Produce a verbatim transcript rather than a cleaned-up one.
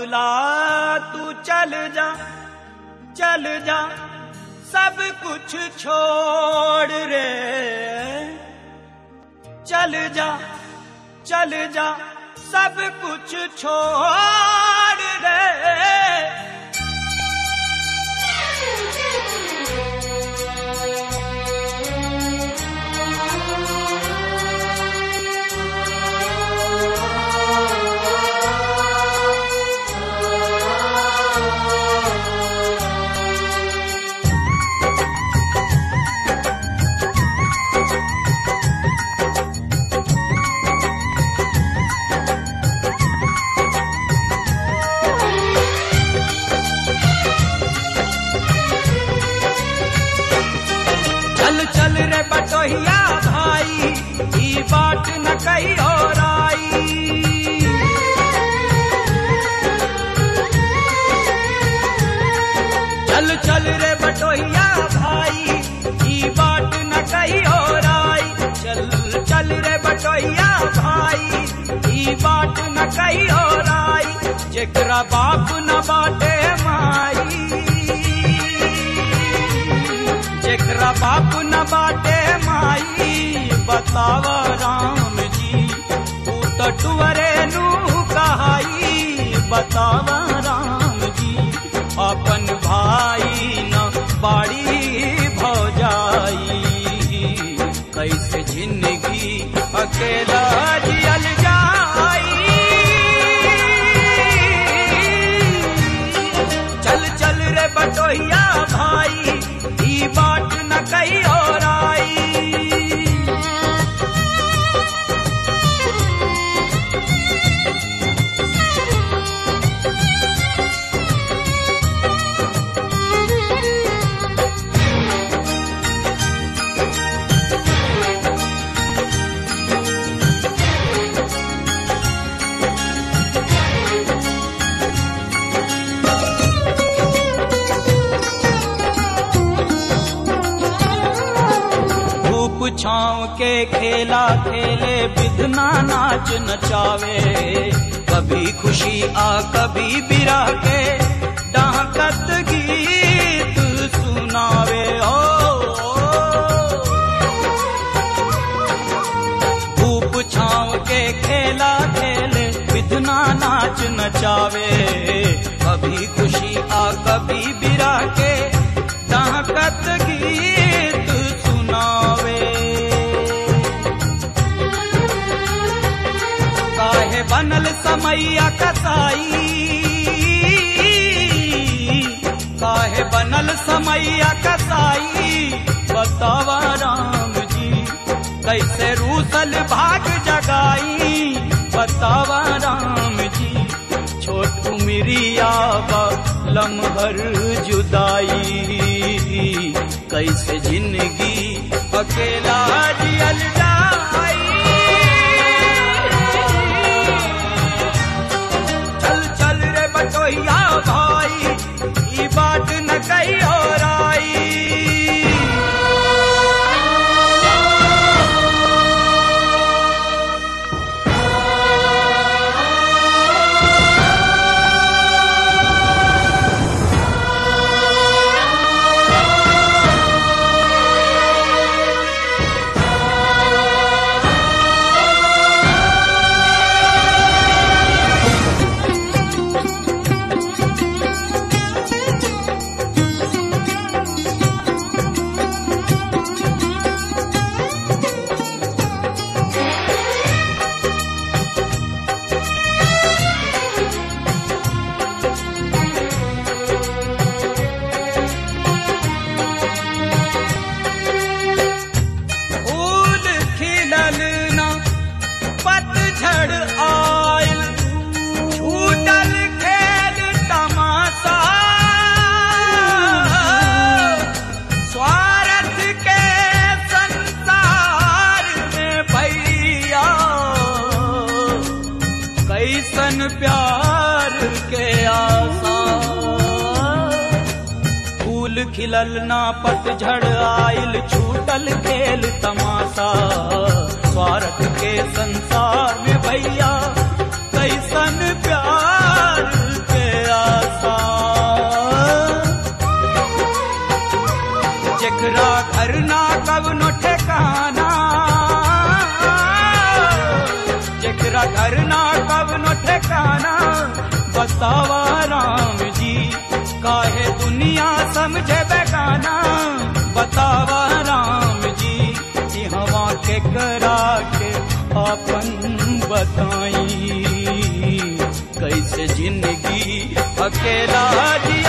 बबुला तू चल जा चल जा सब कुछ छोड़ रे, चल जा चल जा सब कुछ छोड़ रे। चल रे बटोहिया भाई ई बात न कही और आई, चल चल रे बटोहिया भाई ई बात न कही और आई, चल चल रे बटोहिया भाई ई बात न कही और आई। जेकरा बाप न बाटे माई, जेकरा बाप न बाटे माई, बतावा राम जी तू तो टुअरे नू कहाई। बतावा राम जी अपन भाई न बाड़ी भौजाई, कैसे जिंदगी अकेला जियल जाई। चल चल रे बटोहिया भाई ई बात न कही और आई। छाँव के खेला खेले बिधना नाच नचावे, कभी खुशी आ कभी बिरह के डाकत गीत सुनावे। ओ धूप छाँव के खेला खेले बिधना नाच नचावे, कभी खुशी आ कभी बिरह के डाकत गीत सुनावे। काहे बनल समैया कसाई, काहे बनल समैया कसाई, बतावा राम जी कैसे रूसल भाग जगाई। बतावा राम जी छोट उमरिया बा लम्हर जुदाई, कैसे जिंदगी अकेला जियल जाई। चल चल रे बटोहिया भाई ई बात न कही और आई। कैसन प्यार के आसा, फूल खिलल ना पतझड़ आइल, छूटल खेल तमाशा। स्वार्थ के संसार में भैया कैसन प्यार के जेकरा घर ना कवनो ठिकाना, जेकरा घर ना कवनो ठिकाना, बतावा राम जी काहे दुनिया समझे बेगाना, बतावा राम जी हवा के करा के अपन बताई, कैसे जिंदगी अकेला जी